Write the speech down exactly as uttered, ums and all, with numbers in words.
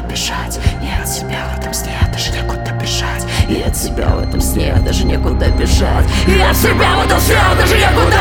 бежать, и от себя в этом сне даже некуда бежать, и от себя в этом сне даже некуда бежать, и от себя в этом сне даже некуда